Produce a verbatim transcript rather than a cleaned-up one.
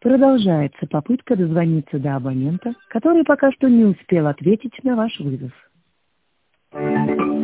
Продолжается попытка дозвониться до абонента, который пока что не успел ответить на ваш вызов.